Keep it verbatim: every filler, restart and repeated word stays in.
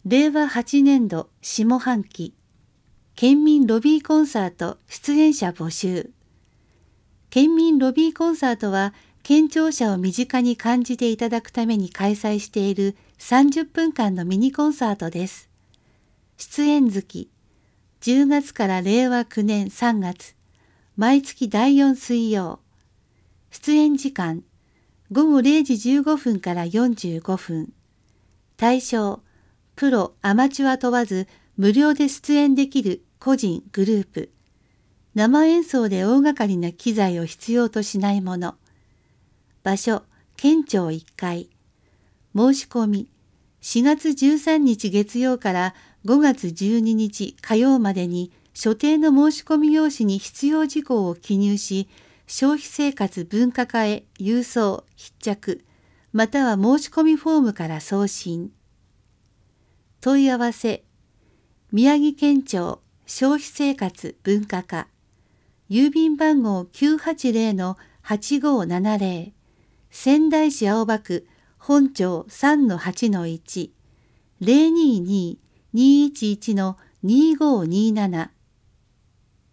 れいわはちねんど下半期、県民ロビーコンサート出演者募集。県民ロビーコンサートは、県庁舎を身近に感じていただくために開催しているさんじゅっぷんかんのミニコンサートです。出演月、じゅうがつかられいわきゅうねんさんがつ、毎月だいよん水曜。出演時間、ごごれいじじゅうごふんからよんじゅうごふん。対象、プロ、アマチュア問わず無料で出演できる個人、グループ。生演奏で大掛かりな機材を必要としないもの。場所、県庁いっかい。申し込み、しがつじゅうさんにち月曜からごがつじゅうににち火曜までに所定の申し込み用紙に必要事項を記入し、消費生活文化課へ郵送、必着、または申し込みフォームから送信。問い合わせ、宮城県庁消費生活文化課、郵便番号 きゅうはちぜろのはちごななぜろ、仙台市青葉区本町 さんのはちのいち、ぜろにーにーにーいちいちのにーごーにーなな